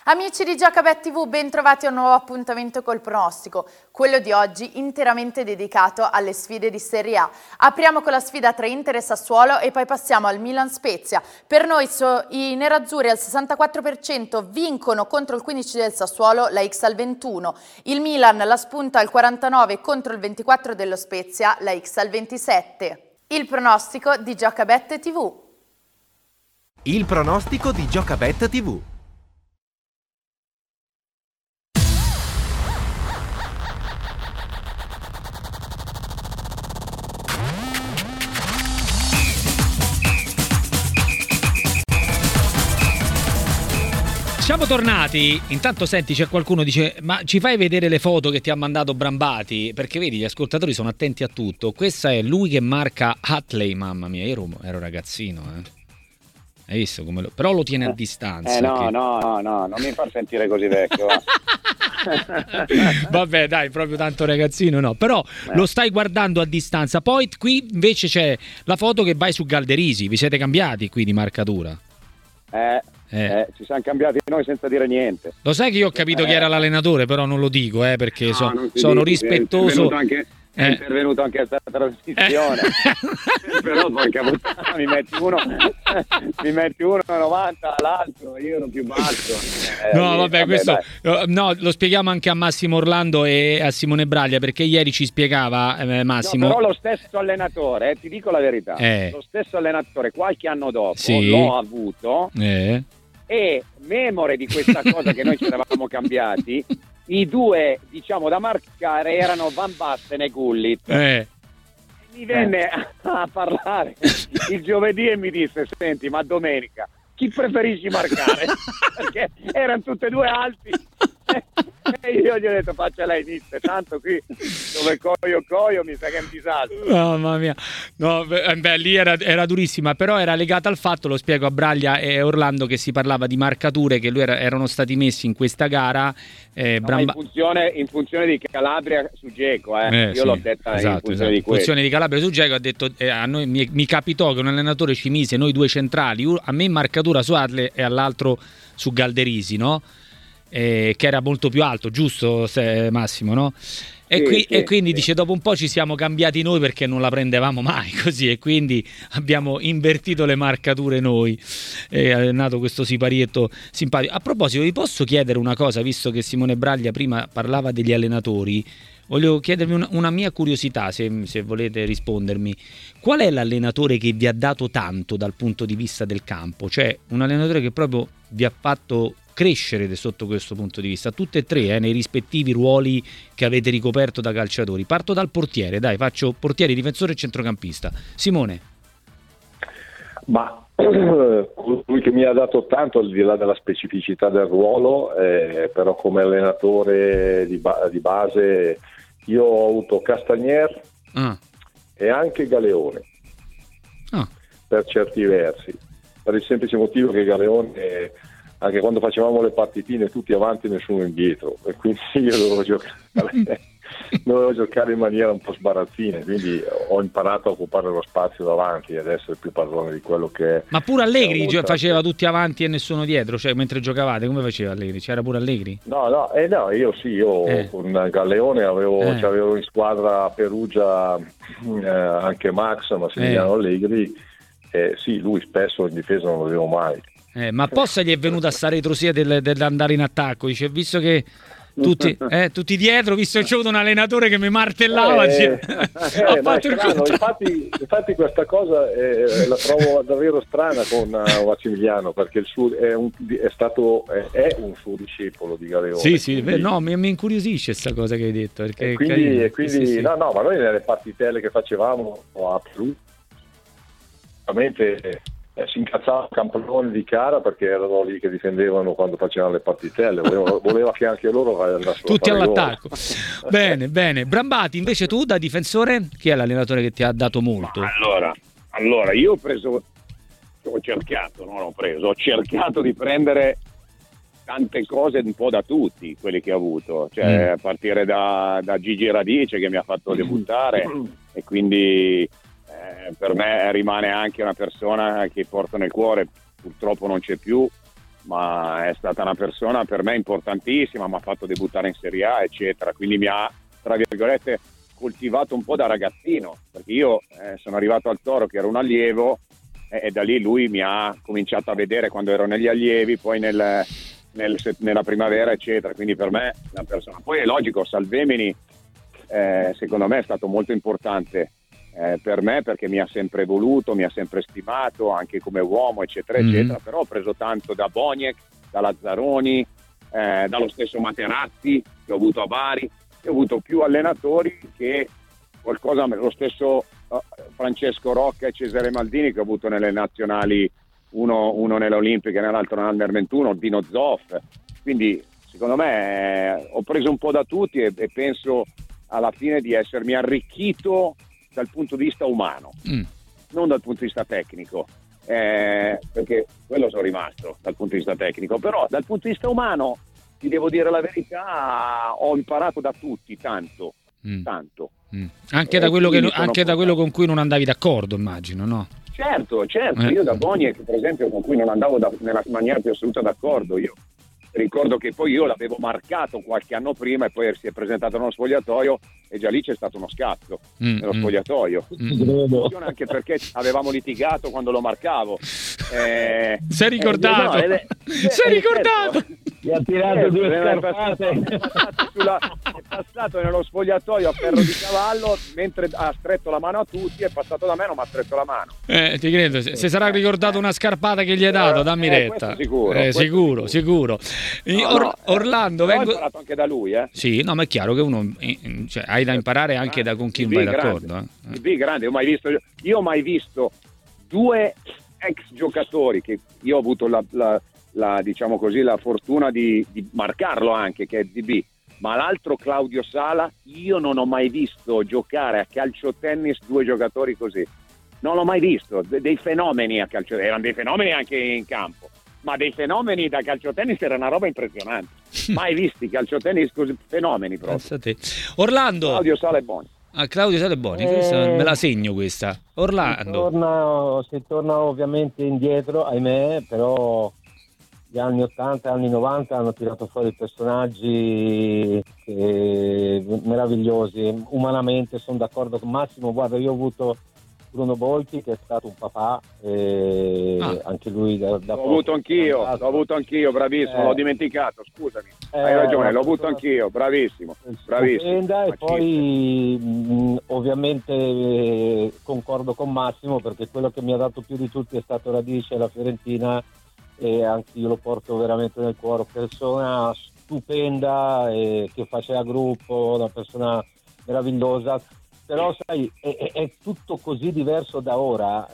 Amici di Giocabet TV, ben trovati a un nuovo appuntamento col pronostico, quello di oggi interamente dedicato alle sfide di Serie A. Apriamo con la sfida tra Inter e Sassuolo e poi passiamo al Milan-Spezia. Per noi i nerazzurri al 64% vincono contro il 15 del Sassuolo, la X al 21. Il Milan la spunta al 49 contro il 24 dello Spezia, la X al 27. Il pronostico di Giocabet TV. Il pronostico di Giocabet TV. Siamo tornati. Intanto senti, c'è qualcuno che dice: ma ci fai vedere le foto che ti ha mandato Brambati? Perché vedi, gli ascoltatori sono attenti a tutto. Questa è lui che marca Hatley. Mamma mia, io ero ragazzino, Hai visto come però lo tiene a distanza. No, non mi far sentire così vecchio. Vabbè, dai, proprio tanto ragazzino no. Però lo stai guardando a distanza. Poi qui invece c'è la foto che vai su Galderisi. Vi siete cambiati qui di marcatura? Ci siamo cambiati noi senza dire niente. Lo sai che io ho capito chi era l'allenatore, però non lo dico, perché sono rispettoso. È intervenuto anche a questa trasmissione. Però porca puttana, mi metti uno 90 all'altro, io ero più basso. Questo no, lo spieghiamo anche a Massimo Orlando e a Simone Braglia, perché ieri ci spiegava Massimo. No, però lo stesso allenatore, ti dico la verità, lo stesso allenatore qualche anno dopo l'ho avuto e memore di questa cosa che noi ci eravamo cambiati. I due, diciamo, da marcare erano Van Basten e Gullit. Mi venne a parlare il giovedì e mi disse: senti, ma domenica chi preferisci marcare? Perché erano tutti e due alti. E io gli ho detto: faccia lei, mister, tanto qui dove coio mi sa che è un disastro. Mamma mia, no, lì era durissima, però era legata al fatto, lo spiego a Braglia e Orlando, che si parlava di marcature che lui erano stati messi in questa gara in funzione di Calabria su Dzeko, io l'ho detta in funzione di questo. In funzione di Calabria su Dzeko, ha detto a noi mi capitò che un allenatore ci mise noi due centrali, a me in marcatura su Adle e all'altro su Galderisi, no? Che era molto più alto, giusto Massimo, no? E quindi dice: dopo un po' ci siamo cambiati noi perché non la prendevamo mai così, e quindi abbiamo invertito le marcature noi, è nato questo siparietto simpatico. A proposito, vi posso chiedere una cosa, visto che Simone Braglia prima parlava degli allenatori? Voglio chiedervi una mia curiosità, se volete rispondermi. Qual è l'allenatore che vi ha dato tanto dal punto di vista del campo? Cioè un allenatore che proprio vi ha fatto crescere sotto questo punto di vista, tutte e tre nei rispettivi ruoli che avete ricoperto da calciatori. Parto dal portiere, dai, faccio portiere, difensore e centrocampista. Simone. Ma lui che mi ha dato tanto, al di là della specificità del ruolo, però come allenatore di base io ho avuto Castagnier e anche Galeone, per certi versi, per il semplice motivo che Galeone, anche quando facevamo le partitine tutti avanti nessuno indietro, e quindi io dovevo giocare in maniera un po' sbarazzina, quindi ho imparato a occupare lo spazio davanti ed essere più padrone di quello che è. Ma pure Allegri faceva tutti avanti e nessuno dietro, cioè mentre giocavate come faceva Allegri? C'era pure Allegri? No, io con Galeone c'avevo in squadra a Perugia anche Max, Massimiliano Allegri, sì, lui spesso in difesa non lo vedevo mai. Ma Possa gli è venuta sta retrosia dell'andare in attacco, dice, visto che tutti dietro, visto che c'è avuto un allenatore che mi martellava, ma è strano, infatti questa cosa la trovo davvero strana con Massimiliano, perché il suo è un suo discepolo di Galeone. Sì, no, mi incuriosisce questa cosa che hai detto, perché quindi sì. No, ma noi nelle partitelle che facevamo a Perù veramente si incazzava Camplone di cara, perché erano lì che difendevano quando facevano le partitelle, voleva che anche loro andassero tutti all'attacco. Bene. Brambati, invece tu da difensore, chi è l'allenatore che ti ha dato molto? Allora io ho cercato di prendere tante cose un po' da tutti quelli che ho avuto, cioè a partire da Gigi Radice, che mi ha fatto debuttare, e quindi per me rimane anche una persona che porto nel cuore, purtroppo non c'è più, ma è stata una persona per me importantissima, mi ha fatto debuttare in Serie A, eccetera, quindi mi ha, tra virgolette, coltivato un po' da ragazzino, perché io sono arrivato al Toro che ero un allievo, e da lì lui mi ha cominciato a vedere quando ero negli allievi, poi nella primavera, eccetera, quindi per me una persona. Poi è logico, Salvemini secondo me è stato molto importante per me, perché mi ha sempre voluto, mi ha sempre stimato anche come uomo, eccetera, eccetera, però ho preso tanto da Boniek, da Lazzaroni, dallo stesso Materazzi che ho avuto a Bari, e ho avuto più allenatori che qualcosa, lo stesso Francesco Rocca e Cesare Maldini che ho avuto nelle nazionali, uno nelle Olimpiche e nell'altro nell'Under 21, Dino Zoff. Quindi secondo me ho preso un po' da tutti e penso alla fine di essermi arricchito dal punto di vista umano, non dal punto di vista tecnico, perché quello sono rimasto dal punto di vista tecnico, però dal punto di vista umano, ti devo dire la verità, ho imparato da tutti tanto. Anche da quello da quello con cui non andavi d'accordo, immagino, no? Certo, io da Boniek, per esempio, con cui non andavo nella maniera più assoluta d'accordo. Io ricordo che poi io l'avevo marcato qualche anno prima e poi si è presentato nello spogliatoio e già lì c'è stato uno scazzo nello spogliatoio, anche perché avevamo litigato quando lo marcavo. Sei ricordato? Sei ricordato? Gli ha tirato due scarpate. È passato nello spogliatoio a ferro di cavallo, mentre ha stretto la mano a tutti, è passato da me, non mi ha stretto la mano. Ti credo, se sarà ricordato una scarpata che gli hai dato, dammi retta. Sicuro. Orlando, ho imparato anche da lui, Sì, no, ma è chiaro che uno hai da imparare anche da con chi non vai d'accordo. Grande, io ho mai visto due ex giocatori che io ho avuto la diciamo così, la fortuna di marcarlo anche, che è DB, ma l'altro Claudio Sala, io non ho mai visto giocare a calcio tennis due giocatori così, non l'ho mai visto, dei fenomeni a calcio, erano dei fenomeni anche in campo, ma dei fenomeni da calcio tennis era una roba impressionante, mai visti calcio tennis così, fenomeni proprio. Orlando, Claudio Sala e Boni. Claudio Sala e Boni, questa me la segno questa. Orlando. Si torna ovviamente indietro, ahimè, però gli anni 80 e anni 90 hanno tirato fuori personaggi meravigliosi. Umanamente sono d'accordo con Massimo. Guarda, io ho avuto Bruno Bolchi, che è stato un papà, anche lui da l'ho avuto anch'io, bravissimo, l'ho dimenticato, scusami, hai ragione, l'ho avuto anch'io, bravissimo. E poi ovviamente concordo con Massimo, perché quello che mi ha dato più di tutti è stato Radice, la Fiorentina, e anche io lo porto veramente nel cuore. Persona stupenda, che faceva gruppo, una persona meravigliosa. Però sai, è tutto così diverso da ora,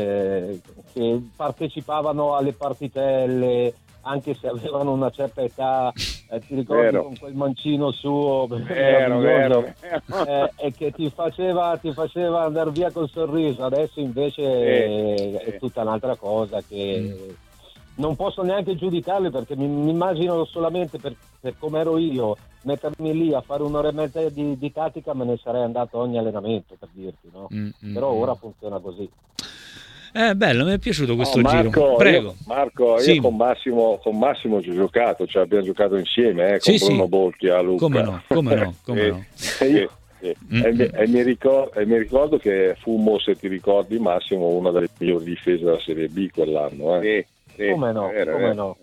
che partecipavano alle partitelle anche se avevano una certa età, ti ricordi con quel mancino suo vero. E che ti faceva andare via col sorriso. Adesso invece è tutta un'altra cosa, che non posso neanche giudicarli, perché mi immagino solamente per come ero io, mettermi lì a fare un'ora e mezza di tattica, me ne sarei andato a ogni allenamento, per dirti, no? Però ora funziona così. Bello, mi è piaciuto questo giro. Prego. Io con Massimo ho giocato, cioè abbiamo giocato insieme con Bruno Bolchi a Lucca. Come no. E mi ricordo che fummo, se ti ricordi Massimo, una delle migliori difese della Serie B quell'anno. Come no.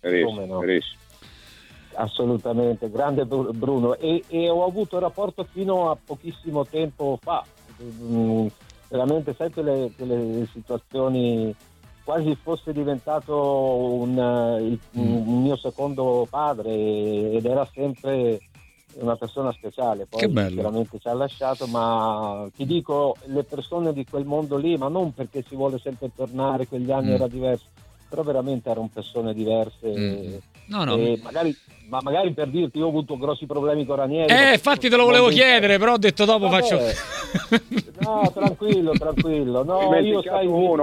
Assolutamente, grande Bruno, e ho avuto un rapporto fino a pochissimo tempo fa, veramente sai quelle situazioni, quasi fosse diventato un mio secondo padre, ed era sempre una persona speciale. Poi veramente ci ha lasciato, ma ti dico, le persone di quel mondo lì, ma non perché si vuole sempre tornare, quegli anni era diverso, però veramente erano persone diverse. Magari per dirti, io ho avuto grossi problemi con Ranieri. Infatti te lo volevo chiedere, però ho detto dopo faccio. No, tranquillo. No, io sai,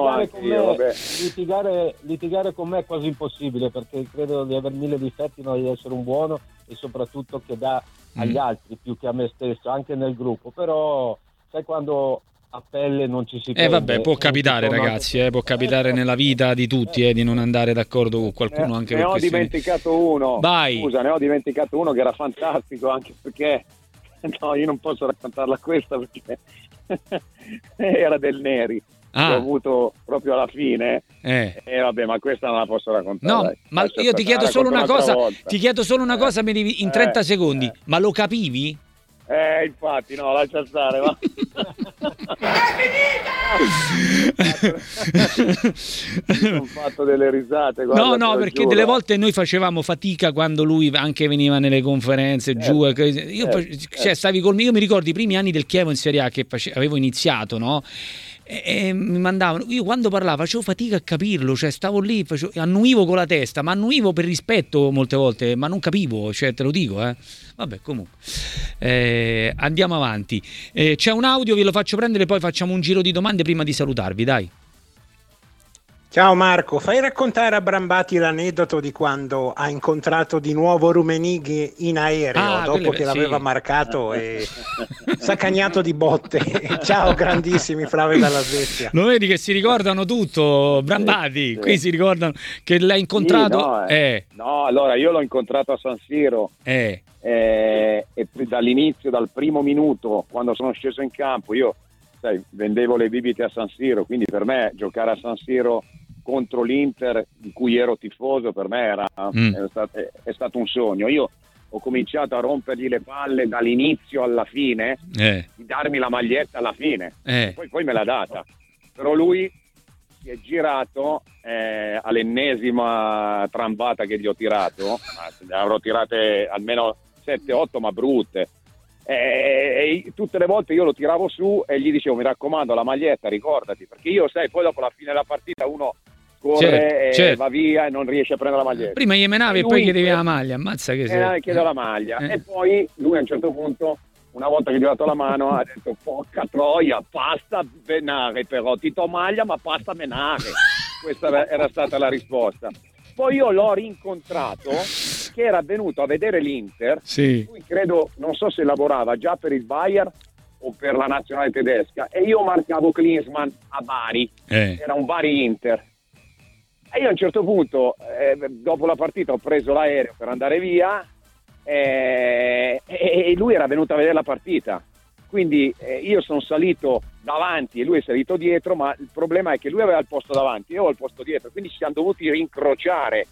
litigare con me è quasi impossibile, perché credo di avere 1000 difetti, ma di essere un buono, e soprattutto che dà agli altri più che a me stesso, anche nel gruppo. Però sai, quando a pelle non ci si prende. Vabbè, può capitare, ragazzi, può capitare nella vita di tutti di non andare d'accordo con qualcuno anche ne per ho dimenticato uno. Vai. Scusa, ne ho dimenticato uno che era fantastico, anche perché no, io non posso raccontarla questa perché era del Neri. L'ho avuto proprio alla fine. Vabbè, ma questa non la posso raccontare. No, dai. ma io ti chiedo solo una cosa. Ti chiedo solo una cosa in 30 secondi. Ma lo capivi? Infatti, no, lascia stare, va. Ho fatto delle risate. Guarda, no, perché giuro. Delle volte noi facevamo fatica quando lui anche veniva nelle conferenze giù. Stavi col mio. Io mi ricordo i primi anni del Chievo in Serie A che avevo iniziato, no? E mi mandavano, io quando parlavo facevo fatica a capirlo, cioè stavo lì, annuivo con la testa, ma annuivo per rispetto molte volte, ma non capivo, cioè te lo dico, vabbè, comunque andiamo avanti. C'è un audio, ve lo faccio prendere, poi facciamo un giro di domande prima di salutarvi, dai. Ciao Marco, fai raccontare a Brambati l'aneddoto di quando ha incontrato di nuovo Rummenigge in aereo dopo che l'aveva marcato e saccagnato di botte. Ciao grandissimi, Flavio dalla Svezia. Lo vedi che si ricordano tutto, Brambati, qui si ricordano che l'hai incontrato. No, allora io l'ho incontrato a San Siro e dall'inizio, dal primo minuto, quando sono sceso in campo, io vendevo le bibite a San Siro, quindi per me giocare a San Siro contro l'Inter, di cui ero tifoso, per me è stato un sogno. Io ho cominciato a rompergli le palle dall'inizio alla fine, di darmi la maglietta alla fine, poi me l'ha data, però lui si è girato all'ennesima trambata che gli ho tirato, ne avrò tirate almeno 7-8, ma brutte. E tutte le volte io lo tiravo su e gli dicevo: mi raccomando, la maglietta, ricordati, perché io poi dopo la fine della partita uno corre e va via e non riesce a prendere la maglietta. Prima gli menavi e poi chiedevi la maglia, ammazza che sei. Chiedo la maglia e poi lui a un certo punto, una volta che gli ho dato la mano, ha detto: porca troia, pasta venare, però ti do maglia ma pasta menare. Questa era stata la risposta. Poi io l'ho rincontrato che era venuto a vedere l'Inter, lui credo, non so se lavorava già per il Bayern o per la nazionale tedesca, e io marcavo Klinsmann a Bari, era un Bari Inter, e io a un certo punto dopo la partita ho preso l'aereo per andare via e lui era venuto a vedere la partita, quindi io sono salito davanti e lui è salito dietro, ma il problema è che lui aveva il posto davanti e io ho il posto dietro, quindi ci siamo dovuti rincrociare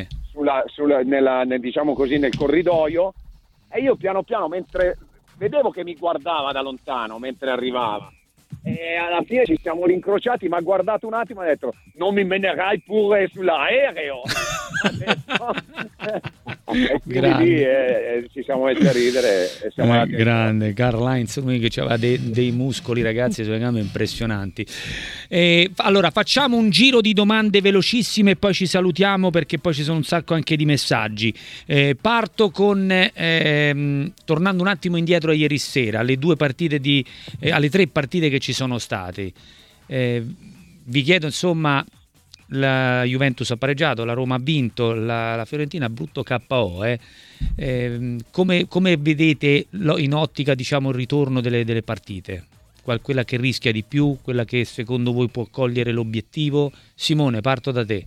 diciamo così, nel corridoio, e io piano piano, mentre vedevo che mi guardava da lontano mentre arrivava, e alla fine ci siamo rincrociati, mi ha guardato un attimo e ha detto: non mi menerai pure sull'aereo. E quindi lì ci siamo messi a ridere e siamo andati. Grande Karl-Heinz che aveva dei muscoli, ragazzi, sulle gambe impressionanti. Allora facciamo un giro di domande velocissime e poi ci salutiamo, perché poi ci sono un sacco anche di messaggi. Parto con tornando un attimo indietro a ieri sera, alle 3 partite che ci sono state. Vi chiedo, insomma, la Juventus ha pareggiato, la Roma ha vinto, la Fiorentina brutto KO. Come vedete in ottica, diciamo, il ritorno delle partite? Quella che rischia di più, quella che secondo voi può cogliere l'obiettivo? Simone, parto da te.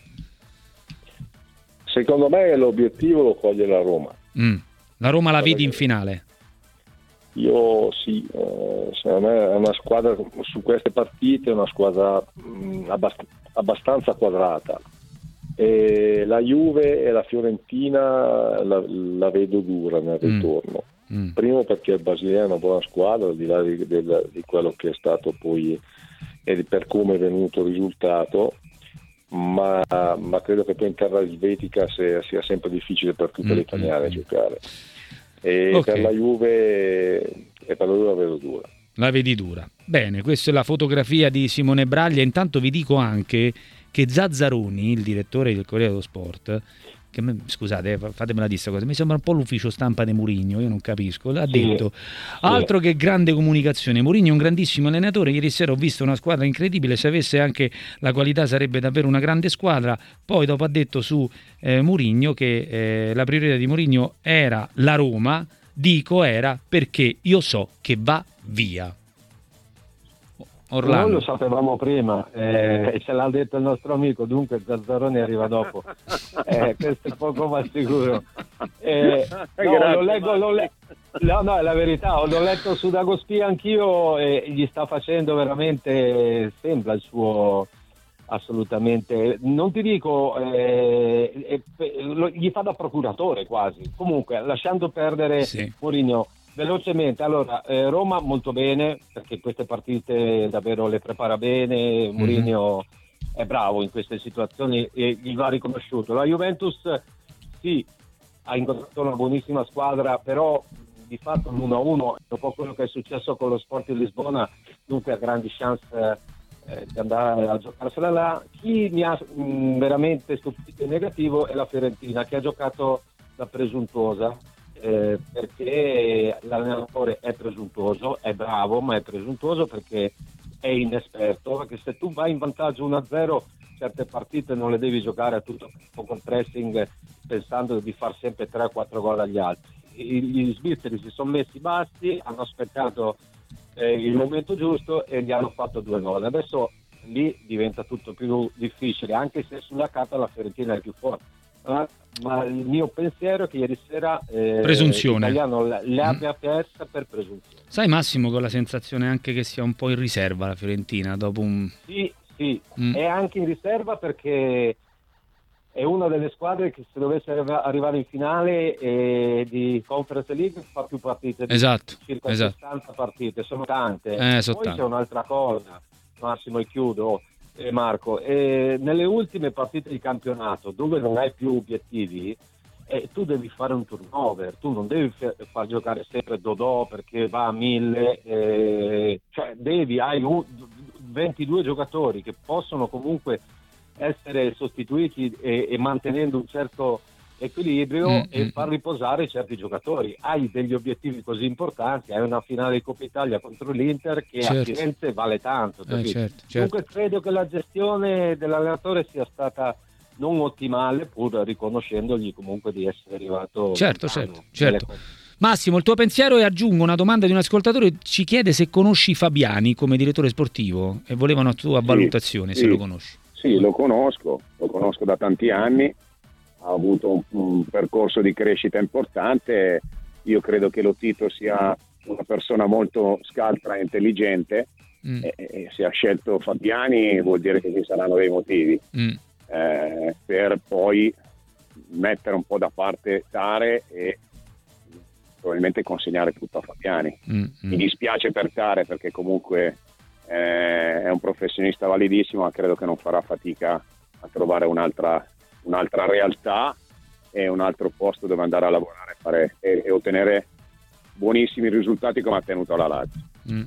Secondo me l'obiettivo lo coglie la Roma. La Roma la vedi in finale? Io sì, secondo me è una squadra, su queste partite, una squadra abbastanza quadrata, e la Juve e la Fiorentina la vedo dura nel ritorno. Primo perché il Basilea è una buona squadra, al di là di quello che è stato poi e per come è venuto il risultato, ma credo che poi in terra elvetica sia sempre difficile per tutte le italiane giocare. E per la Juve la vedo dura. La vedi dura. Bene, questa è la fotografia di Simone Braglia. Intanto vi dico anche che Zazzaroni, il direttore del Corriere dello Sport, che scusate, fatemela dire questa cosa, mi sembra un po' l'ufficio stampa di Mourinho, io non capisco, ha detto altro che grande comunicazione. Mourinho è un grandissimo allenatore, ieri sera ho visto una squadra incredibile, se avesse anche la qualità sarebbe davvero una grande squadra. Poi dopo ha detto su Mourinho che la priorità di Mourinho era la Roma, era perché io so che va via. Orlando. Noi lo sapevamo prima e ce l'ha detto il nostro amico, dunque Zazzaroni arriva dopo. Questo è poco ma sicuro. No, è la verità, l'ho letto su Dagospia anch'io e gli sta facendo veramente, sembra il suo, assolutamente, non ti dico, gli fa da procuratore quasi. Comunque, lasciando perdere Mourinho, velocemente, allora, Roma molto bene, perché queste partite davvero le prepara bene, Mourinho è bravo in queste situazioni e gli va riconosciuto. La Juventus, sì, ha incontrato una buonissima squadra, però di fatto l'1-1, dopo quello che è successo con lo Sporting Lisbona, dunque ha grandi chance di andare a giocarsela là. Chi mi ha veramente stupito in negativo è la Fiorentina, che ha giocato da presuntuosa, perché l'allenatore è presuntuoso, è bravo, ma è presuntuoso perché è inesperto, perché se tu vai in vantaggio 1-0 certe partite non le devi giocare a tutto con pressing pensando di far sempre 3-4 gol agli altri. Gli svizzeri si sono messi bassi, hanno aspettato il momento giusto e gli hanno fatto 2 gol. Adesso lì diventa tutto più difficile, anche se sulla carta la Fiorentina è più forte. Ma il mio pensiero è che ieri sera l'italiano le abbia persa per presunzione. Sai Massimo, con la sensazione anche che sia un po' in riserva la Fiorentina dopo un... Sì, è anche in riserva perché è una delle squadre che se dovesse arrivare in finale di Conference League fa più partite, circa 60 partite, sono tante. Poi c'è un'altra cosa, Massimo, e chiudo, Marco, nelle ultime partite di campionato dove non hai più obiettivi, tu devi fare un turnover, tu non devi far giocare sempre Dodò perché va a 1000, cioè hai 22 giocatori che possono comunque essere sostituiti e mantenendo un certo equilibrio e far riposare certi giocatori. Hai degli obiettivi così importanti, hai una finale di Coppa Italia contro l'Inter che a Firenze vale tanto. Certo. Comunque credo che la gestione dell'allenatore sia stata non ottimale, pur riconoscendogli comunque di essere arrivato certo. Massimo, il tuo pensiero, e aggiungo una domanda di un ascoltatore, ci chiede se conosci Fabiani come direttore sportivo e voleva una tua valutazione, se lo conosci. Sì, lo conosco da tanti anni, ha avuto un percorso di crescita importante. Io credo che Lotito sia una persona molto scaltra e intelligente, e se ha scelto Fabiani vuol dire che ci saranno dei motivi per poi mettere un po' da parte Tare e probabilmente consegnare tutto a Fabiani. Mi dispiace per Tare perché comunque è un professionista validissimo, ma credo che non farà fatica a trovare un'altra realtà e un altro posto dove andare a lavorare e ottenere buonissimi risultati come ha tenuto la Lazio.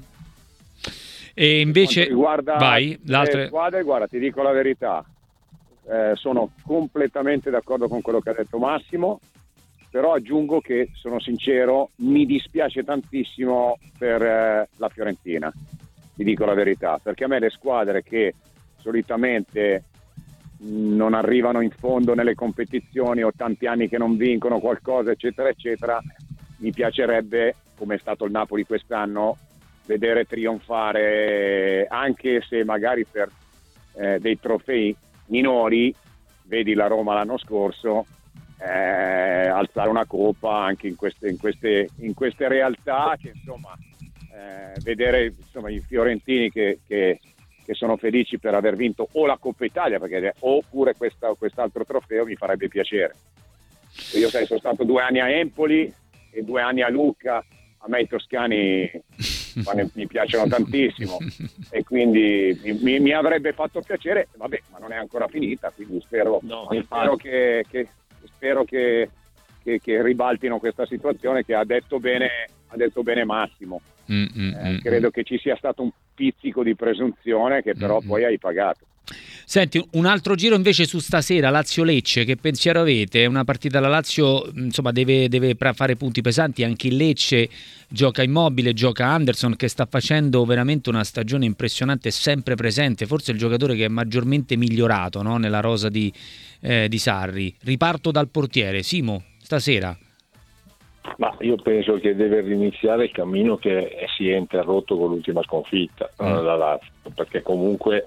E invece vai, l'altra squadre, guarda, ti dico la verità, sono completamente d'accordo con quello che ha detto Massimo, però aggiungo che, sono sincero, mi dispiace tantissimo per la Fiorentina, ti dico la verità, perché a me le squadre che solitamente non arrivano in fondo nelle competizioni o tanti anni che non vincono qualcosa, eccetera eccetera, mi piacerebbe, come è stato il Napoli quest'anno, vedere trionfare, anche se magari per dei trofei minori, vedi la Roma l'anno scorso, alzare una coppa anche in queste realtà, che insomma vedere insomma i fiorentini che sono felici per aver vinto o la Coppa Italia, oppure quest'altro trofeo, mi farebbe piacere. Io sono stato 2 anni a Empoli e 2 anni a Lucca, a me i toscani mi piacciono tantissimo e quindi mi avrebbe fatto piacere, vabbè, ma non è ancora finita, quindi spero che ribaltino questa situazione, che ha detto bene Massimo. Credo che ci sia stato un pizzico di presunzione che però poi hai pagato. Senti, un altro giro invece su stasera, Lazio-Lecce, che pensiero avete? È una partita, la Lazio insomma deve fare punti pesanti, anche il Lecce gioca Immobile, gioca Anderson, che sta facendo veramente una stagione impressionante, sempre presente, forse il giocatore che è maggiormente migliorato, no? Nella rosa di Sarri. Riparto dal portiere, Simo, stasera. Ma io penso che deve riniziare il cammino che si è interrotto con l'ultima sconfitta la Lazio, perché comunque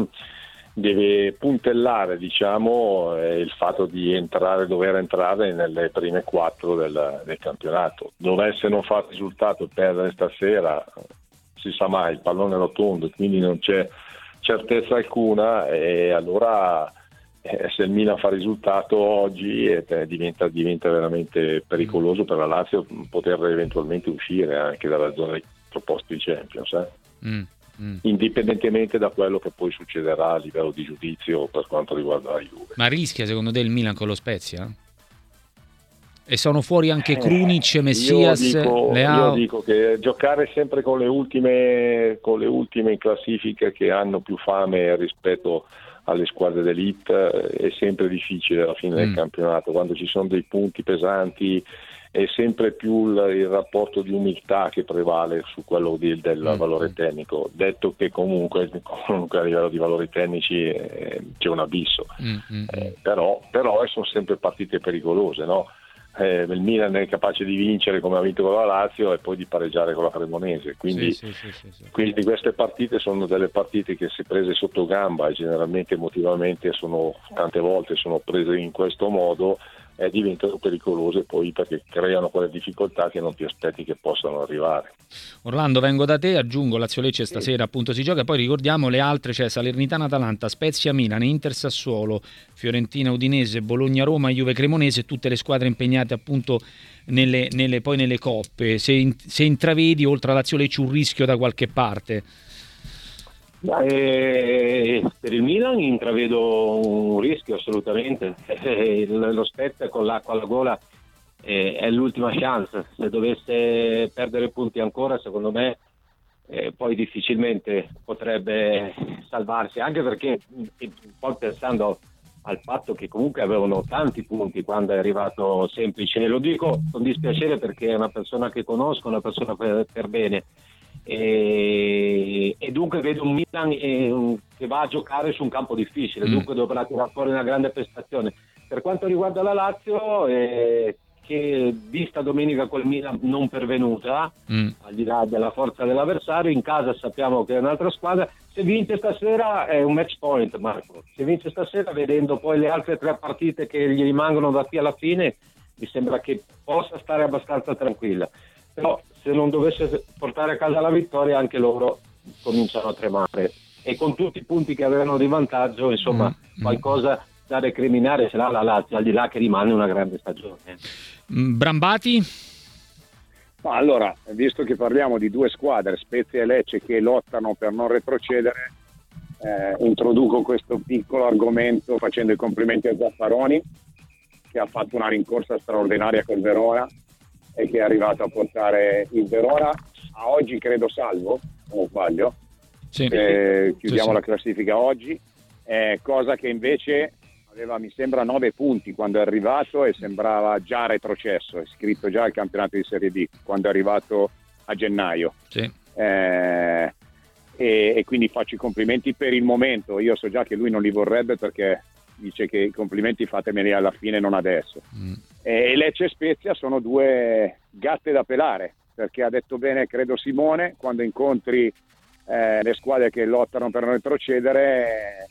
deve puntellare, diciamo, il fatto di dover entrare nelle prime 4 del campionato. Dovesse non fare risultato e perdere stasera, si sa mai, il pallone è rotondo, quindi non c'è certezza alcuna, e allora se il Milan fa risultato oggi diventa veramente pericoloso per la Lazio poter eventualmente uscire anche dalla zona dei proposti di Champions, indipendentemente da quello che poi succederà a livello di giudizio per quanto riguarda la Juve. Ma rischia secondo te il Milan con lo Spezia? E sono fuori anche Krunic, Messias, Leao? Io dico che giocare sempre con le ultime in classifica, che hanno più fame rispetto alle squadre d'elite, è sempre difficile alla fine del campionato. Quando ci sono dei punti pesanti è sempre più il rapporto di umiltà che prevale su quello del valore tecnico, detto che comunque a livello di valori tecnici c'è un abisso, però sono sempre partite pericolose, no? Il Milan è capace di vincere come ha vinto con la Lazio e poi di pareggiare con la Cremonese, quindi queste partite sono delle partite che, se prese sotto gamba e generalmente emotivamente tante volte sono prese in questo modo, diventano pericolose poi, perché creano quelle difficoltà che non ti aspetti che possano arrivare. Orlando, vengo da te, aggiungo Lazio-Lecce stasera appunto si gioca, poi ricordiamo le altre, cioè Salernitana-Atalanta, Spezia-Milan, Inter-Sassuolo, Fiorentina-Udinese, Bologna-Roma, Juve-Cremonese, tutte le squadre impegnate appunto nelle coppe. Se intravedi oltre a Lazio-Lecce un rischio da qualche parte? Per il Milan intravedo un rischio assolutamente. Lo Spezia con l'acqua alla gola è l'ultima chance. Se dovesse perdere punti ancora, secondo me poi difficilmente potrebbe salvarsi, anche perché poi pensando al fatto che comunque avevano tanti punti quando è arrivato Semplice, e lo dico con dispiacere perché è una persona che conosco, una persona per bene. E dunque vedo un Milan che va a giocare su un campo difficile, dunque dovrà tirare fuori una grande prestazione. Per quanto riguarda la Lazio, che vista domenica col Milan non pervenuta, al di là della forza dell'avversario, in casa sappiamo che è un'altra squadra. Se vince stasera è un match point, Marco. Se vince stasera, vedendo poi le altre 3 partite che gli rimangono da qui alla fine, mi sembra che possa stare abbastanza tranquilla. Però se non dovesse portare a casa la vittoria, anche loro cominciano a tremare, e con tutti i punti che avevano di vantaggio, insomma, qualcosa da recriminare ce l'ha la Lazio, al di là che rimane una grande stagione. Brambati? Ma allora, visto che parliamo di 2 squadre, Spezia e Lecce, che lottano per non retrocedere, introduco questo piccolo argomento facendo i complimenti a Zaffaroni, che ha fatto una rincorsa straordinaria col Verona e che è arrivato a portare il Verona a oggi credo salvo, non sbaglio. Chiudiamo la classifica oggi, cosa che invece aveva, mi sembra, 9 punti quando è arrivato e sembrava già retrocesso, è scritto già al campionato di Serie B quando è arrivato a gennaio. E quindi faccio i complimenti per il momento. Io so già che lui non li vorrebbe, perché dice che i complimenti fatemeli alla fine, non adesso. E Lecce e Spezia sono 2 gatte da pelare, perché ha detto bene, credo, Simone, quando incontri le squadre che lottano per non retrocedere,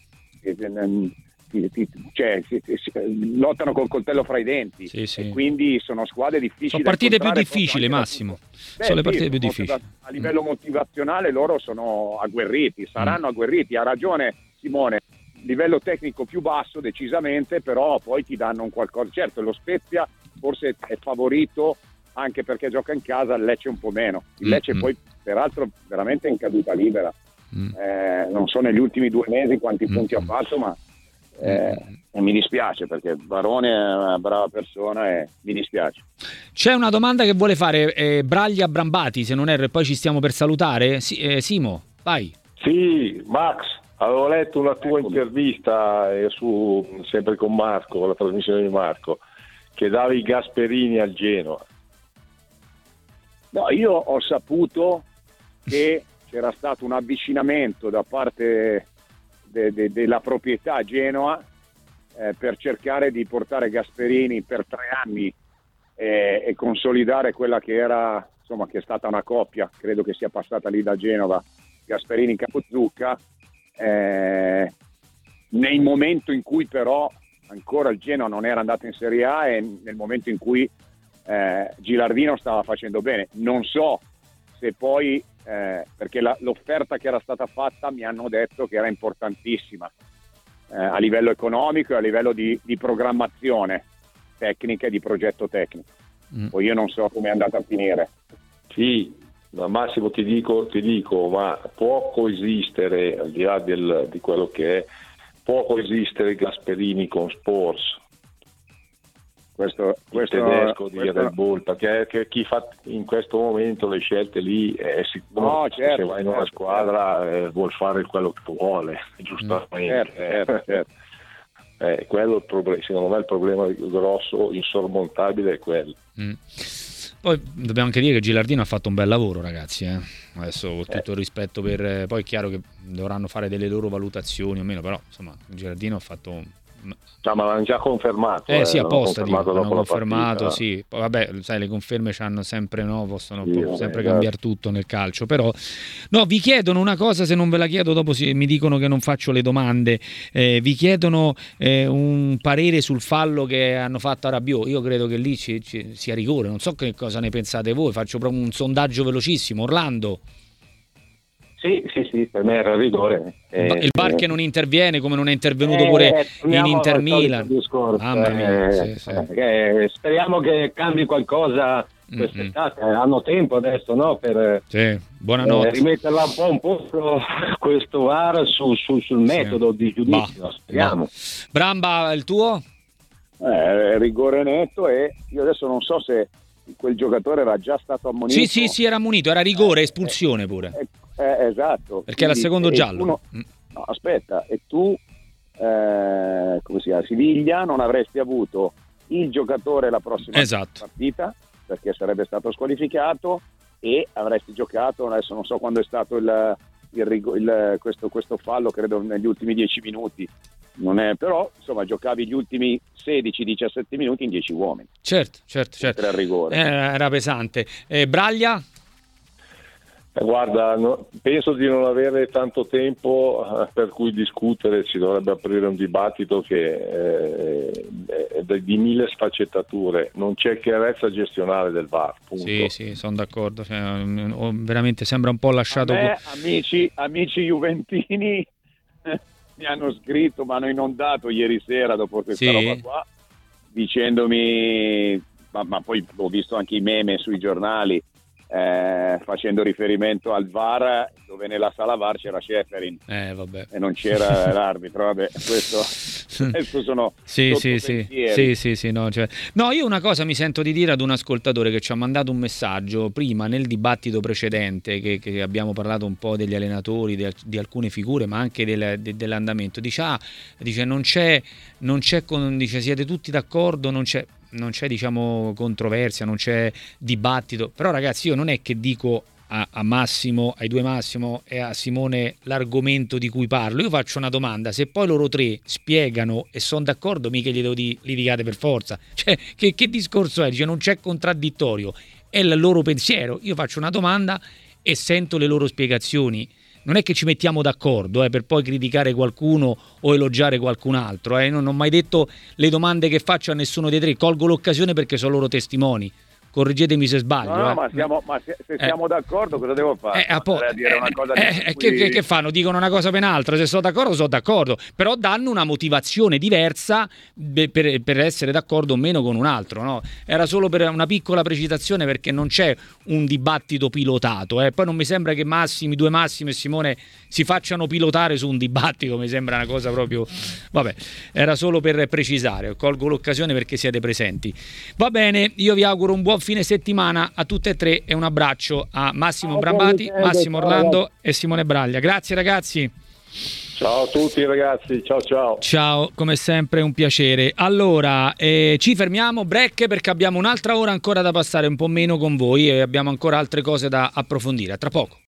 lottano col coltello fra i denti, e quindi sono squadre difficili. Sono partite più difficili, Massimo. Sono le partite più difficili. A livello motivazionale loro sono agguerriti, saranno agguerriti. Ha ragione Simone, livello tecnico più basso decisamente, però poi ti danno un qualcosa. Certo, lo Spezia forse è favorito anche perché gioca in casa, il Lecce un po' meno. Il Lecce poi peraltro veramente in caduta libera, non so negli ultimi 2 mesi quanti punti ha fatto, ma mi dispiace, perché Barone è una brava persona e mi dispiace. C'è una domanda che vuole fare Braglia Brambati, se non erro, e poi ci stiamo per salutare. Simo, vai. Sì, Max, avevo letto una tua intervista sempre con Marco, con la trasmissione di Marco, che davi Gasperini al Genoa. No, io ho saputo che c'era stato un avvicinamento da parte della proprietà Genoa per cercare di portare Gasperini per 3 anni e consolidare quella che era, insomma, che è stata una coppia, credo che sia passata lì da Genova, Gasperini Capozzucca, nel momento in cui però ancora il Genoa non era andato in Serie A e nel momento in cui Gilardino stava facendo bene. Non so se poi, perché l'offerta che era stata fatta mi hanno detto che era importantissima a livello economico e a livello di programmazione tecnica e di progetto tecnico. Poi io non so come è andata a finire. Sì, ma Massimo ti dico, ma può coesistere, al di là di quello che è, può coesistere Gasperini con Spurs? Questo tedesco di Red Bull, perché chi fa in questo momento le scelte lì è sicuro che se va in una squadra vuol fare quello che vuole, giustamente. Certo. Quello è il problema, secondo me il problema grosso, insormontabile è quello. Poi dobbiamo anche dire che Gilardino ha fatto un bel lavoro, ragazzi, adesso con tutto il rispetto per, poi è chiaro che dovranno fare delle loro valutazioni o meno, però insomma Gilardino ha fatto ma l'hanno già confermato. Sì, apposta l'hanno confermato, sì. Poi, vabbè, sai, le conferme c'hanno sempre, no, possono sempre cambiare tutto nel calcio, però no, vi chiedono una cosa, se non ve la chiedo dopo mi dicono che non faccio le domande, vi chiedono un parere sul fallo che hanno fatto a Rabiot. Io credo che lì sia rigore, non so che cosa ne pensate voi, faccio proprio un sondaggio velocissimo. Orlando? Sì, per me era rigore. Il VAR che non interviene, come non è intervenuto pure in Inter Milan. Mamma mia, speriamo che cambi qualcosa quest'estate. Hanno tempo adesso, no? Per rimetterla un po' questo VAR sul metodo di giudizio. Speriamo. Bramba, il tuo? Rigore netto, e io adesso non so se quel giocatore era già stato ammonito. Sì, era ammonito, era rigore, espulsione pure. Esatto. Perché era il secondo giallo. No, aspetta, e tu come si chiama? Siviglia non avresti avuto il giocatore la prossima partita, perché sarebbe stato squalificato, e avresti giocato, adesso non so quando è stato questo fallo, credo negli ultimi 10 minuti. Non è, però insomma giocavi gli ultimi 16-17 minuti in 10 uomini. Certo. Era il rigore. Era pesante. Braglia? Guarda, penso di non avere tanto tempo per cui discutere, ci dovrebbe aprire un dibattito che è di mille sfaccettature, non c'è chiarezza gestionale del VAR, punto. Sì, sono d'accordo, veramente sembra un po' lasciato. Amici juventini mi hanno scritto, mi hanno inondato ieri sera dopo questa roba qua, dicendomi, ma poi ho visto anche i meme sui giornali, facendo riferimento al VAR, dove nella sala VAR c'era Schäferin e non c'era l'arbitro. Vabbè, questo sono sì, no, io una cosa mi sento di dire ad un ascoltatore che ci ha mandato un messaggio prima nel dibattito precedente, che abbiamo parlato un po' degli allenatori, di alcune figure, ma anche dell'andamento. Dice non c'è dice siete tutti d'accordo, non c'è diciamo controversia, non c'è dibattito. Però ragazzi, io non è che dico a Massimo, ai due Massimo e a Simone l'argomento di cui parlo, io faccio una domanda, se poi loro tre spiegano e sono d'accordo, mica gli devo dire litigate per forza, cioè che discorso è? Dice non c'è contraddittorio, è il loro pensiero, io faccio una domanda e sento le loro spiegazioni. Non è che ci mettiamo d'accordo per poi criticare qualcuno o elogiare qualcun altro. Non ho mai detto le domande che faccio a nessuno dei tre. Colgo l'occasione perché sono loro testimoni. Correggetemi se sbaglio. No, ma se siamo d'accordo, cosa devo fare? A dire una cosa che fanno? Dicono una cosa per un'altra. Se sono d'accordo. Però danno una motivazione diversa per essere d'accordo o meno con un altro. No? Era solo per una piccola precisazione, perché non c'è un dibattito pilotato. Poi non mi sembra che due Massimi e Simone si facciano pilotare su un dibattito. Mi sembra una cosa proprio... Vabbè, era solo per precisare. Colgo l'occasione perché siete presenti. Va bene, io vi auguro un buon fine settimana a tutte e tre e un abbraccio a Massimo Brambati, Massimo Orlando e Simone Braglia. Grazie ragazzi. Ciao a tutti ragazzi, ciao, come sempre un piacere. Allora, ci fermiamo, break, perché abbiamo un'altra ora ancora da passare, un po' meno con voi, e abbiamo ancora altre cose da approfondire. A tra poco.